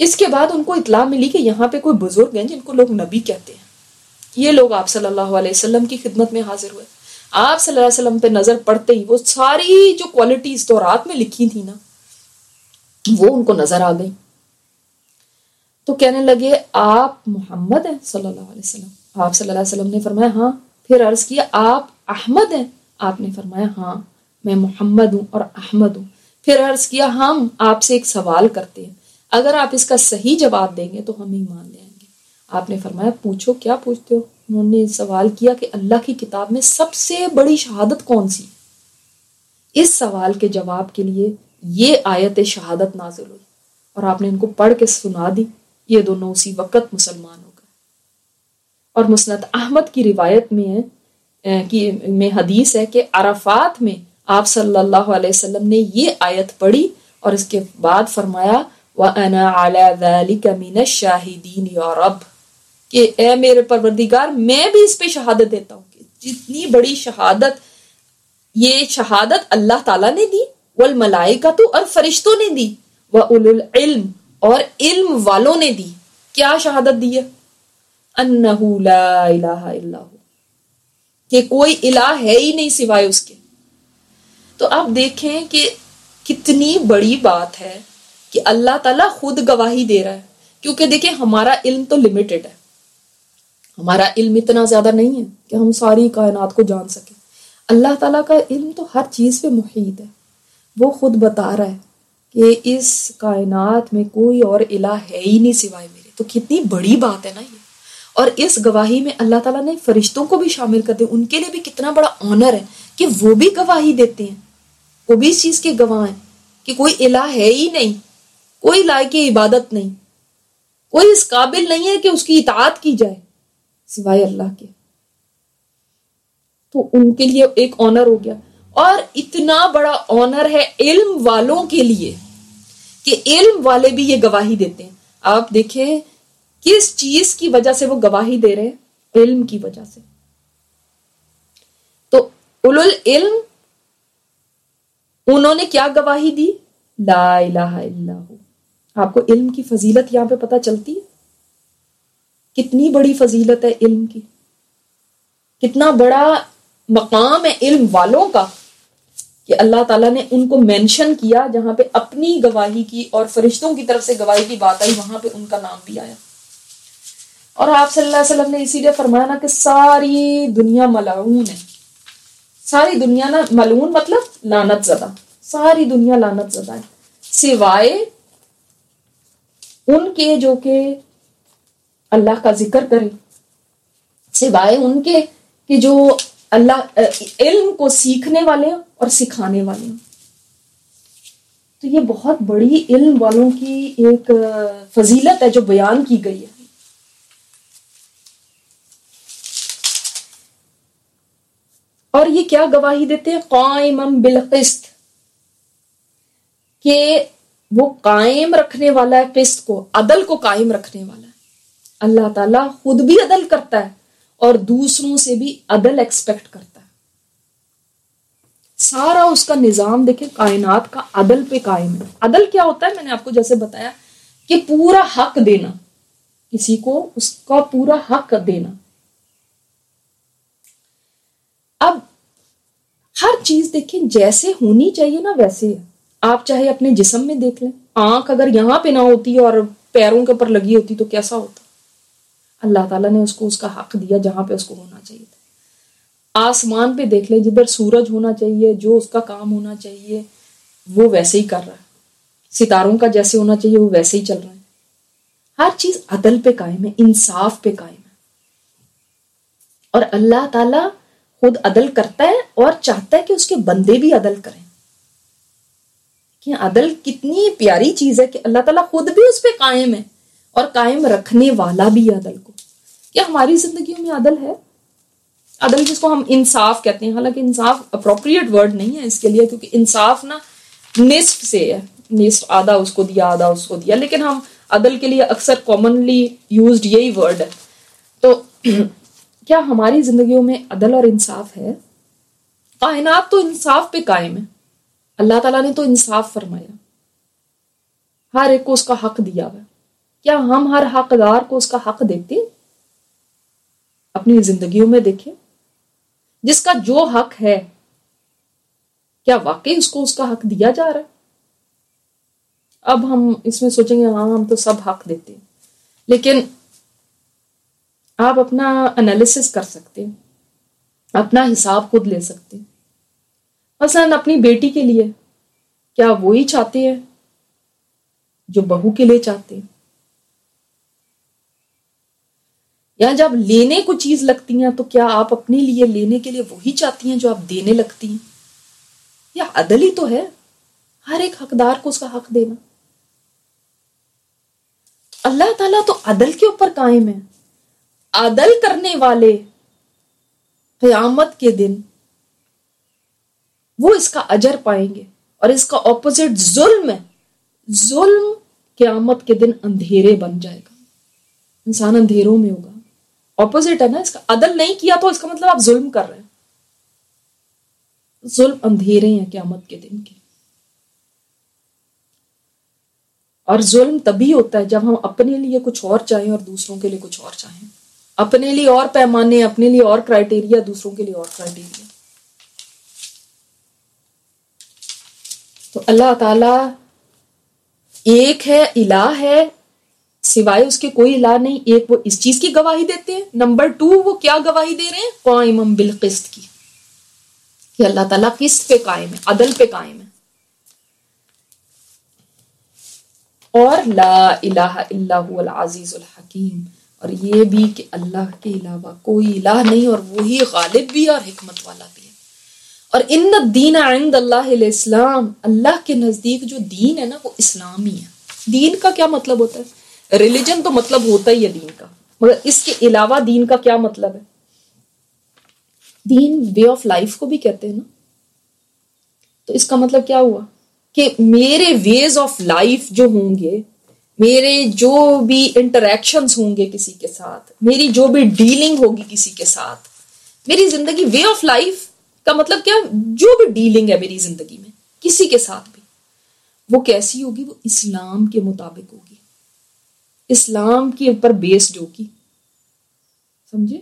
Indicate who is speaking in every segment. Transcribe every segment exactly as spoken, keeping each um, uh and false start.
Speaker 1: اس کے بعد ان کو اطلاع ملی کہ یہاں پہ کوئی بزرگ ہیں جن کو لوگ نبی کہتے ہیں. یہ لوگ آپ صلی اللہ علیہ وسلم کی خدمت میں حاضر ہوئے. آپ صلی اللہ علیہ وسلم پہ نظر پڑتے ہی وہ ساری جو کوالٹیز تورات میں لکھی تھی نا وہ ان کو نظر آ گئی. تو کہنے لگے آپ محمد ہیں صلی اللہ علیہ وسلم. آپ صلی اللہ علیہ وسلم نے فرمایا ہاں. پھر عرض کیا آپ احمد ہیں؟ آپ نے فرمایا ہاں میں محمد ہوں اور احمد ہوں. پھر عرض کیا ہم آپ سے ایک سوال کرتے ہیں, اگر آپ اس کا صحیح جواب دیں گے تو ہم ایمان لے آئیں گے. آپ نے فرمایا پوچھو, کیا پوچھتے ہو؟ انہوں نے سوال کیا کہ اللہ کی کتاب میں سب سے بڑی شہادت کون سی؟ اس سوال کے جواب کے لیے یہ آیت شہادت نازل ہوئی اور آپ نے ان کو پڑھ کے سنا دی. یہ دونوں اسی وقت مسلمان ہو گئے. اور مسند احمد کی روایت میں ہے کہ میں حدیث ہے کہ عرفات میں آپ صلی اللہ علیہ وسلم نے یہ آیت پڑھی اور اس کے بعد فرمایا وَأَنَا عَلَى ذَلِكَ مِنَ الشَّاهِدِينَ يَا رَبِّ, کہ اے میرے پروردگار میں بھی اس پہ شہادت دیتا ہوں کہ جتنی بڑی شہادت, یہ شہادت اللہ تعالیٰ نے دی, والملائکۃ اور فرشتوں نے دی, وَأُولُو العلم اور علم والوں نے دی. کیا شہادت دی ہے؟ انہ لا الہ الا ہو, کہ کوئی الہ ہے ہی نہیں سوائے اس کے. تو آپ دیکھیں کہ کتنی بڑی بات ہے کہ اللہ تعالیٰ خود گواہی دے رہا ہے. کیونکہ دیکھیں ہمارا علم تو لمیٹڈ ہے, ہمارا علم اتنا زیادہ نہیں ہے کہ ہم ساری کائنات کو جان سکیں. اللہ تعالیٰ کا علم تو ہر چیز پہ محیط ہے. وہ خود بتا رہا ہے کہ اس کائنات میں کوئی اور الہ ہے ہی نہیں سوائے میرے. تو کتنی بڑی بات ہے نا یہ. اور اس گواہی میں اللہ تعالیٰ نے فرشتوں کو بھی شامل کر دیا. ان کے لیے بھی کتنا بڑا آنر ہے کہ وہ بھی گواہی دیتے ہیں, وہ بھی اس چیز کے گواہ ہیں کہ کوئی الہ ہے ہی نہیں, کوئی لائق عبادت نہیں, کوئی اس قابل نہیں ہے کہ اس کی اطاعت کی جائے سوائے اللہ کے. تو ان کے لیے ایک آنر ہو گیا. اور اتنا بڑا آنر ہے علم والوں کے لیے کہ علم والے بھی یہ گواہی دیتے ہیں. آپ دیکھیں کس چیز کی وجہ سے وہ گواہی دے رہے ہیں؟ علم کی وجہ سے. تو اولو العلم انہوں نے کیا گواہی دی؟ لا الہ الا ہو. آپ کو علم کی فضیلت یہاں پہ پتہ چلتی ہے؟ کتنی بڑی فضیلت ہے علم کی, کتنا بڑا مقام ہے علم والوں کا کہ اللہ تعالیٰ نے ان کو مینشن کیا. جہاں پہ اپنی گواہی کی اور فرشتوں کی طرف سے گواہی کی بات آئی وہاں پہ ان کا نام بھی آیا. اور آپ صلی اللہ علیہ وسلم نے اسی لیے فرمایا نا کہ ساری دنیا ملعون ہے. ساری دنیا نا ملعون مطلب لعنت زدہ, ساری دنیا لعنت زدہ ہے سوائے ان کے جو کہ اللہ کا ذکر کرے, سوائے ان کے کہ جو اللہ علم کو سیکھنے والے ہیں اور سکھانے والے ہیں. تو یہ بہت بڑی علم والوں کی ایک فضیلت ہے جو بیان کی گئی ہے. اور یہ کیا گواہی دیتے ہیں؟ قائما بالقسط, کہ وہ قائم رکھنے والا ہے قسط کو, عدل کو قائم رکھنے والا ہے. اللہ تعالیٰ خود بھی عدل کرتا ہے اور دوسروں سے بھی عدل ایکسپیکٹ کرتا ہے. سارا اس کا نظام دیکھیں کائنات کا عدل پہ قائم ہے. عدل کیا ہوتا ہے؟ میں نے آپ کو جیسے بتایا کہ پورا حق دینا, کسی کو اس کا پورا حق دینا. اب ہر چیز دیکھیں جیسے ہونی چاہیے نا ویسے ہے. آپ چاہے اپنے جسم میں دیکھ لیں, آنکھ اگر یہاں پہ نہ ہوتی اور پیروں کے اوپر لگی ہوتی تو کیسا ہوتا؟ اللہ تعالیٰ نے اس کو اس کا حق دیا جہاں پہ اس کو ہونا چاہیے تھا. آسمان پہ دیکھ لیں, جدھر سورج ہونا چاہیے, جو اس کا کام ہونا چاہیے وہ ویسے ہی کر رہا ہے. ستاروں کا جیسے ہونا چاہیے وہ ویسے ہی چل رہا ہے. ہر چیز عدل پہ قائم ہے, انصاف پہ قائم ہے. اور اللہ تعالیٰ خود عدل کرتا ہے اور چاہتا ہے کہ اس کے بندے بھی عدل کریں. کہ عدل کتنی پیاری چیز ہے کہ اللہ تعالیٰ خود بھی اس پہ قائم ہے اور قائم رکھنے والا بھی عدل کو. کیا ہماری زندگیوں میں عدل ہے؟ عدل جس کو ہم انصاف کہتے ہیں, حالانکہ انصاف اپروپریٹ ورڈ نہیں ہے اس کے لیے, کیونکہ انصاف نا نصف سے ہے, نصف آدھا اس کو دیا آدھا اس کو دیا, لیکن ہم عدل کے لیے اکثر کامنلی یوزڈ یہی ورڈ ہے. تو کیا ہماری زندگیوں میں عدل اور انصاف ہے؟ کائنات تو انصاف پہ قائم ہے. اللہ تعالیٰ نے تو انصاف فرمایا, ہر ایک کو اس کا حق دیا ہوا ہے. کیا ہم ہر حقدار کو اس کا حق دیتے ہیں؟ اپنی زندگیوں میں دیکھیں، جس کا جو حق ہے کیا واقعی اس کو اس کا حق دیا جا رہا ہے؟ اب ہم اس میں سوچیں گے ہاں ہم تو سب حق دیتے ہیں، لیکن آپ اپنا انالیسس کر سکتے ہیں، اپنا حساب خود لے سکتے ہیں۔ مثلا اپنی بیٹی کے لیے کیا وہی چاہتے ہیں جو بہو کے لیے چاہتے ہیں؟ یا جب لینے کو چیز لگتی ہیں تو کیا آپ اپنے لیے لینے کے لیے وہی چاہتی ہیں جو آپ دینے لگتی ہیں؟ یا عدل ہی تو ہے ہر ایک حقدار کو اس کا حق دینا۔ اللہ تعالیٰ تو عدل کے اوپر قائم ہے۔ عدل کرنے والے قیامت کے دن وہ اس کا اجر پائیں گے، اور اس کا اپوزٹ ظلم ہے۔ ظلم قیامت کے دن اندھیرے بن جائے گا، انسان اندھیروں میں ہوگا۔ اپوزٹ ہے نا اس کا، عدل نہیں کیا تو اس کا مطلب آپ ظلم کر رہے ہیں۔ ظلم اندھیرے ہیں قیامت کے دن کے، اور ظلم تبھی ہوتا ہے جب ہم اپنے لیے کچھ اور چاہیں اور دوسروں کے لیے کچھ اور چاہیں، اپنے لیے اور پیمانے، اپنے لیے اور کرائٹیریا، دوسروں کے لیے اور کرائٹیریا۔ تو اللہ تعالی ایک ہے، الہ ہے، سوائے اس کے کوئی الہ نہیں۔ ایک وہ اس چیز کی گواہی دیتے ہیں، نمبر ٹو وہ کیا گواہی دے رہے ہیں؟ قائم بالقسط کی، کہ اللہ تعالیٰ قسط پہ قائم ہے، عدل پہ قائم ہے۔ اور لا الہ الا هو العزیز الحکیم، اور یہ بھی کہ اللہ کے علاوہ کوئی الہ نہیں، اور وہی غالب بھی اور حکمت والا بھی ہے۔ اور ان الدین عند اللہ الاسلام، اللہ کے نزدیک جو دین ہے نا وہ اسلام ہی ہے۔ دین کا کیا مطلب ہوتا ہے؟ ریلیجن تو مطلب ہوتا ہی ہے دین کا، مگر اس کے علاوہ دین کا کیا مطلب ہے؟ دین وے آف لائف کو بھی کہتے ہیں نا، تو اس کا مطلب کیا ہوا کہ میرے ویز آف لائف جو ہوں گے، میرے جو بھی انٹریکشنز ہوں گے کسی کے ساتھ، میری جو بھی ڈیلنگ ہوگی کسی کے ساتھ، میری زندگی، وے آف لائف کا مطلب کیا؟ جو بھی ڈیلنگ ہے میری زندگی میں کسی کے ساتھ بھی، وہ کیسی ہوگی؟ وہ اسلام کے مطابق ہوگی، اسلام کے اوپر بیسڈ ہوگی۔ سمجھے؟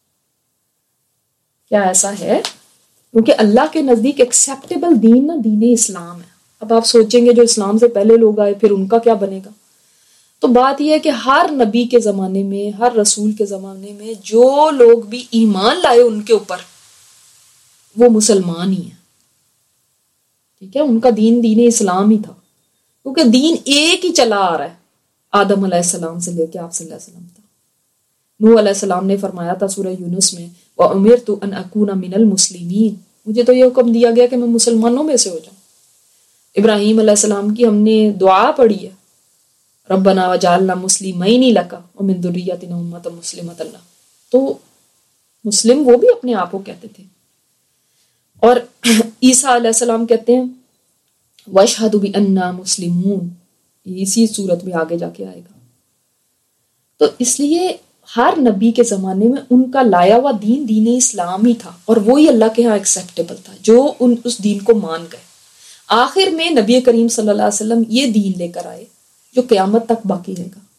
Speaker 1: کیا ایسا ہے؟ کیونکہ اللہ کے نزدیک ایکسیپٹیبل دین نا دین اسلام ہے۔ اب آپ سوچیں گے جو اسلام سے پہلے لوگ آئے پھر ان کا کیا بنے گا؟ تو بات یہ ہے کہ ہر نبی کے زمانے میں، ہر رسول کے زمانے میں جو لوگ بھی ایمان لائے ان کے اوپر وہ مسلمان ہی ہیں، ٹھیک ہے؟ ان کا دین دین اسلام ہی تھا، کیونکہ دین ایک ہی چلا آ رہا ہے آدم علیہ السلام سے لے کے آپ صلی اللہ علیہ وسلم تک۔ نوح علیہ السلام نے فرمایا تھا سورہ یونس میں، وَأُمِرْتُ أَنْ أَكُونَ مِنَ الْمُسْلِمِينَ، مجھے تو یہ حکم دیا گیا کہ میں مسلمانوں میں سے ہو جاؤں۔ ابراہیم علیہ السلام کی ہم نے دعا پڑھی ہے، ربنا وجعلنا مسلمین لک ومن ذریتنا امۃ مسلمۃ لک، تو مسلم وہ بھی اپنے آپ کو کہتے تھے۔ اور عیسیٰ علیہ السلام کہتے ہیں وَأَشْهَدُ بِأَنَّا مُسْلِمُونَ، اسی صورت میں آگے جا کے آئے گا۔ تو اس لیے ہر نبی کے زمانے میں ان کا لایا ہوا دین دین اسلام ہی تھا، اور وہی اللہ کے ہاں ایکسیپٹیبل تھا جو ان اس دین کو مان گئے۔ آخر میں نبی کریم صلی اللہ علیہ وسلم یہ دین لے کر آئے جو قیامت تک باقی رہے گا۔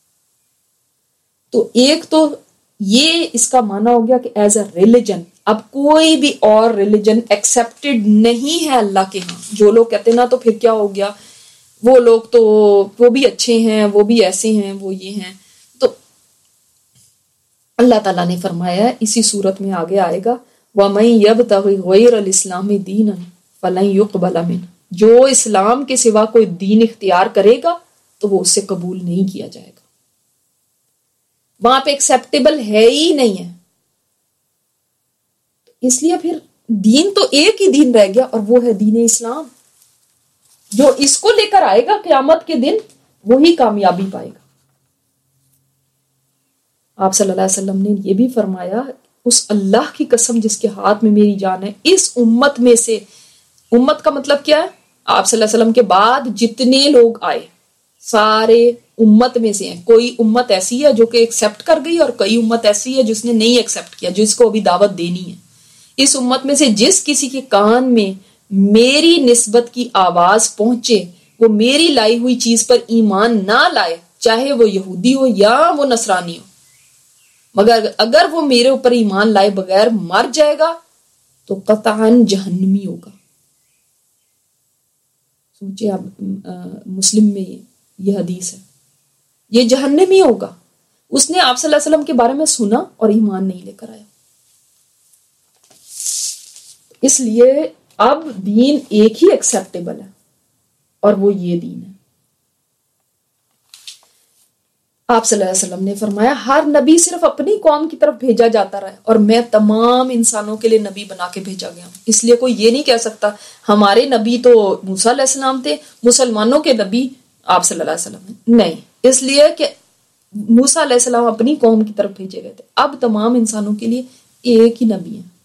Speaker 1: تو ایک تو یہ اس کا معنی ہو گیا کہ ایز اے ریلیجن اب کوئی بھی اور ریلیجن ایکسیپٹڈ نہیں ہے اللہ کے ہاں۔ جو لوگ کہتے ہیں نا تو پھر کیا ہو گیا، وہ لوگ تو وہ بھی اچھے ہیں، وہ بھی ایسے ہیں، وہ یہ ہیں۔ تو اللہ تعالیٰ نے فرمایا اسی صورت میں آگے آئے گا وَمَن يَبْتَغِ غَيْرَ الْإِسْلَامِ دِينًا فَلَن يُقْبَلَ مِنْهُ، جو اسلام کے سوا کوئی دین اختیار کرے گا تو وہ اس سے قبول نہیں کیا جائے گا، وہاں پہ ایکسیپٹیبل ہے ہی نہیں ہے۔ اس لیے پھر دین تو ایک ہی دین رہ گیا، اور وہ ہے دین اسلام۔ جو اس کو لے کر آئے گا قیامت کے دن وہی کامیابی پائے گا۔ آپ صلی اللہ علیہ وسلم نے یہ بھی فرمایا اس اللہ کی قسم جس کے ہاتھ میں میری جان ہے، اس امت میں سے، امت کا مطلب کیا ہے؟ آپ صلی اللہ علیہ وسلم کے بعد جتنے لوگ آئے سارے امت میں سے ہیں۔ کوئی امت ایسی ہے جو کہ ایکسیپٹ کر گئی، اور کئی امت ایسی ہے جس نے نہیں ایکسیپٹ کیا، جس کو ابھی دعوت دینی ہے۔ اس امت میں سے جس کسی کے کان میں میری نسبت کی آواز پہنچے، وہ میری لائی ہوئی چیز پر ایمان نہ لائے، چاہے وہ یہودی ہو یا وہ نصرانی ہو، مگر اگر وہ میرے اوپر ایمان لائے بغیر مر جائے گا تو قطعاً جہنمی ہوگا۔ سوچے آپ، مسلم میں یہ حدیث ہے، یہ جہنمی ہوگا۔ اس نے آپ صلی اللہ علیہ وسلم کے بارے میں سنا اور ایمان نہیں لے کر آیا۔ اس لیے اب دین ایک ہی ایکسیپٹیبل ہے اور وہ یہ دین ہے۔ آپ صلی اللہ علیہ وسلم نے فرمایا ہر نبی صرف اپنی قوم کی طرف بھیجا جاتا رہا ہے اور میں تمام انسانوں کے لیے نبی بنا کے بھیجا گیا ہوں۔ اس لیے کوئی یہ نہیں کہہ سکتا ہمارے نبی تو موسیٰ علیہ السلام تھے، مسلمانوں کے نبی آپ صلی اللہ علیہ وسلم ہیں، نہیں، اس لیے کہ موسیٰ علیہ السلام اپنی قوم کی طرف بھیجے گئے تھے، اب تمام انسانوں کے لیے ایک ہی نبی ہیں۔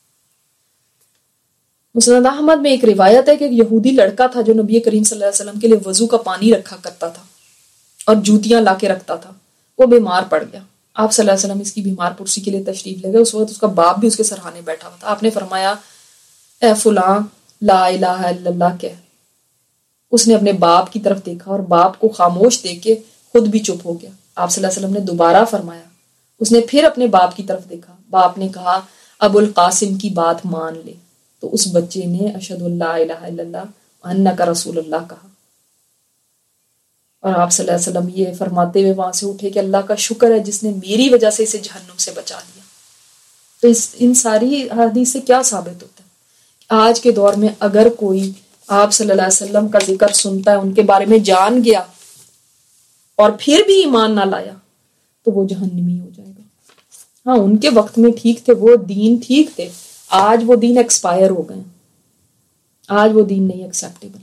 Speaker 1: مسند احمد میں ایک روایت ہے کہ ایک یہودی لڑکا تھا جو نبی کریم صلی اللہ علیہ وسلم کے لیے وضو کا پانی رکھا کرتا تھا اور جوتیاں لا کے رکھتا تھا۔ وہ بیمار پڑ گیا، آپ صلی اللہ علیہ وسلم اس کی بیمار پرسی کے لیے تشریف لے گئے۔ اس وقت اس کا باپ بھی اس کے سرہانے بیٹھا ہوا تھا۔ آپ نے فرمایا اے فلاں لا الہ الا اللہ کہہ۔ اس نے اپنے باپ کی طرف دیکھا اور باپ کو خاموش دیکھ کے خود بھی چپ ہو گیا۔ آپ صلی اللہ علیہ وسلم نے دوبارہ فرمایا، اس نے پھر اپنے باپ کی طرف دیکھا، باپ نے کہا ابو القاسم کی بات مان لے، تو اس بچے نے اشہد اللہ الہ الا اللہ وانک رسول اللہ کہا۔ اور آپ صلی اللہ علیہ وسلم یہ فرماتے ہوئے وہاں سے اٹھے کہ اللہ کا شکر ہے جس نے میری وجہ سے اسے جہنم سے بچا لیا۔ تو اس ان ساری حدیث سے کیا ثابت ہوتا ہے؟ آج کے دور میں اگر کوئی آپ صلی اللہ علیہ وسلم کا ذکر سنتا ہے، ان کے بارے میں جان گیا اور پھر بھی ایمان نہ لایا تو وہ جہنمی ہو جائے گا۔ ہاں، ان کے وقت میں ٹھیک تھے، وہ دین ٹھیک تھے، آج وہ دین ایکسپائر ہو گئے، آج وہ دین نہیں ایکسیپٹیبل۔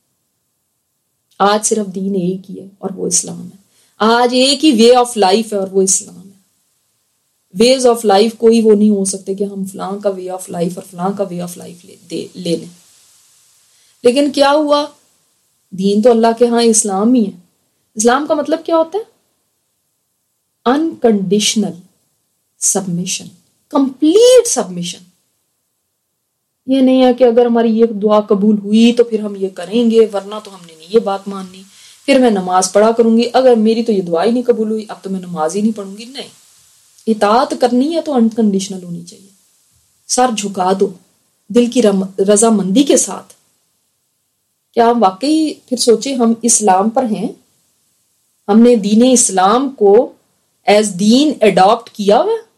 Speaker 1: آج صرف دین ایک ہی ہے اور وہ اسلام ہے۔ آج ایک ہی وے آف لائف ہے اور وہ اسلام ہے۔ ویز آف لائف کوئی وہ نہیں ہو سکتے کہ ہم فلاں کا وے آف لائف اور فلاں کا وے آف لائف لے, دے, لے لیں۔ لیکن کیا ہوا؟ دین تو اللہ کے ہاں اسلام ہی ہے۔ اسلام کا مطلب کیا ہوتا ہے؟ Unconditional submission, complete submission. یہ نہیں ہے کہ اگر ہماری یہ دعا قبول ہوئی تو پھر ہم یہ کریں گے، ورنہ تو ہم نے نہیں یہ بات ماننی، پھر میں نماز پڑھا کروں گی، اگر میری تو یہ دعا ہی نہیں قبول ہوئی اب تو میں نماز ہی نہیں پڑھوں گی۔ نہیں، اطاعت کرنی ہے تو انکنڈیشنل ہونی چاہیے، سر جھکا دو دل کی رضا مندی کے ساتھ۔ کیا ہم واقعی پھر سوچیں ہم اسلام پر ہیں؟ ہم نے دین اسلام کو ایز دین اڈاپٹ کیا ہوا ہے؟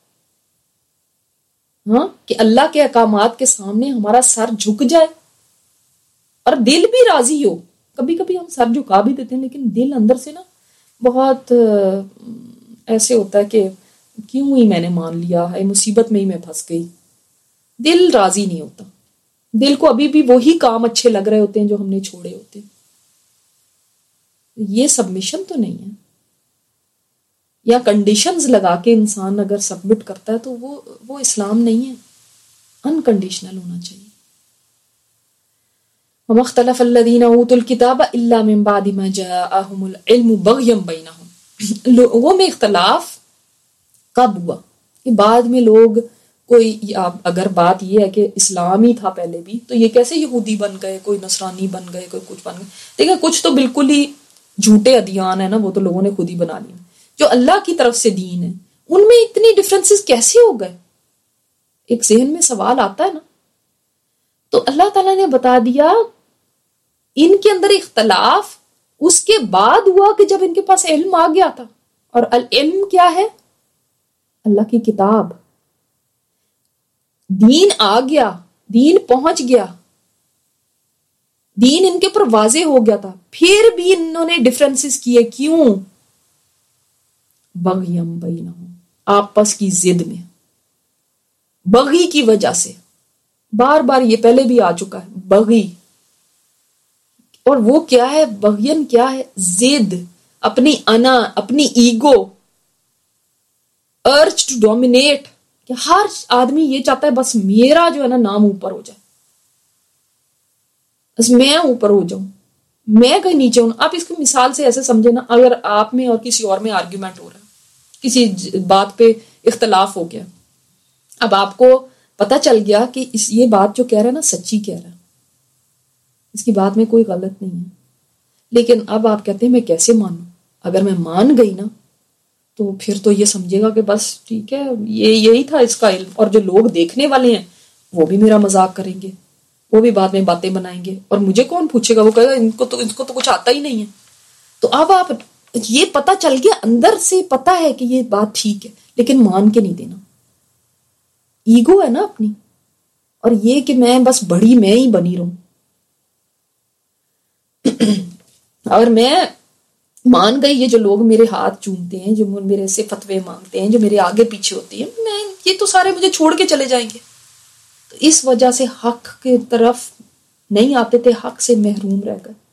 Speaker 1: ہاں، کہ اللہ کے احکامات کے سامنے ہمارا سر جھک جائے اور دل بھی راضی ہو۔ کبھی کبھی ہم سر جھکا بھی دیتے ہیں لیکن دل اندر سے نا بہت ایسے ہوتا ہے کہ کیوں ہی میں نے مان لیا ہے، مصیبت میں ہی میں پھنس گئی۔ دل راضی نہیں ہوتا، دل کو ابھی بھی وہی کام اچھے لگ رہے ہوتے ہیں جو ہم نے چھوڑے ہوتے ہیں۔ یہ سبمیشن تو نہیں ہے، یا کنڈیشنز لگا کے انسان اگر سبمٹ کرتا ہے تو وہ وہ اسلام نہیں ہے، انکنڈیشنل ہونا چاہیے۔ وَمَا اخْتَلَفَ الَّذِينَ أُوتُوا الْكِتَابَ إِلَّا مِن بَعْدِ مَا جَاءَهُمُ الْعِلْمُ بَغْيًا بَيْنَهُمْ۔ لوگوں میں اختلاف کب ہوا؟ کہ بعد میں لوگ کوئی، اگر بات یہ ہے کہ اسلام ہی تھا پہلے بھی تو یہ کیسے یہودی بن گئے، کوئی نصرانی بن گئے، کوئی کچھ بن گئے؟ دیکھیں کچھ تو بالکل ہی جھوٹے ادیان ہیں نا، وہ تو لوگوں نے خود ہی بنا لی۔ جو اللہ کی طرف سے دین ہے ان میں اتنی ڈفرینسز کیسے ہو گئے؟ ایک ذہن میں سوال آتا ہے نا۔ تو اللہ تعالیٰ نے بتا دیا ان کے اندر اختلاف اس کے بعد ہوا کہ جب ان کے پاس علم آ گیا تھا، اور العلم کیا ہے؟ اللہ کی کتاب۔ دین آ گیا، دین پہنچ گیا، دین ان کے اوپر واضح ہو گیا تھا، پھر بھی انہوں نے ڈفرینسز کیے۔ کیوں؟ بغیم بینہم، آپس کی ضد میں، بغی کی وجہ سے۔ بار بار یہ پہلے بھی آ چکا ہے، بغی۔ اور وہ کیا ہے؟ بغین کیا ہے؟ ضد، اپنی انا، اپنی ایگو، ارج ٹو ڈومینیٹ، کہ ہر آدمی یہ چاہتا ہے بس میرا جو ہے نا نام اوپر ہو جائے، بس میں اوپر ہو جاؤں، میں کہیں نیچے ہوں۔ آپ اس کی مثال سے ایسے سمجھے نا، اگر آپ میں اور کسی اور میں آرگیومنٹ ہو رہا ہے، کسی بات پہ اختلاف ہو گیا، اب آپ کو پتہ چل گیا کہ اس یہ بات جو کہہ رہا ہے نا سچی کہہ رہا ہے، اس کی بات میں کوئی غلط نہیں ہے، لیکن اب آپ کہتے ہیں میں کیسے مانوں؟ اگر میں مان گئی نا تو پھر تو یہ سمجھے گا کہ بس ٹھیک ہے، یہ یہی تھا اس کا علم، اور جو لوگ دیکھنے والے ہیں وہ بھی میرا مذاق کریں گے، وہ بھی بعد میں باتیں بنائیں گے، اور مجھے کون پوچھے گا، وہ کہے گا ان کو تو ان کو تو کچھ آتا ہی نہیں ہے۔ تو اب آپ یہ پتا چل گیا، اندر سے پتا ہے کہ یہ بات ٹھیک ہے، لیکن مان کے نہیں دینا۔ ایگو ہے نا اپنی، اور یہ کہ میں بس بڑی میں ہی بنی رہوں۔ اور میں مان گئی یہ جو لوگ میرے ہاتھ چومتے ہیں، جو میرے سے فتوے مانگتے ہیں، جو میرے آگے پیچھے ہوتے ہیں، میں یہ تو سارے مجھے چھوڑ کے چلے جائیں گے۔ تو اس وجہ سے حق کی طرف نہیں آتے تھے، حق سے محروم رہ گئے۔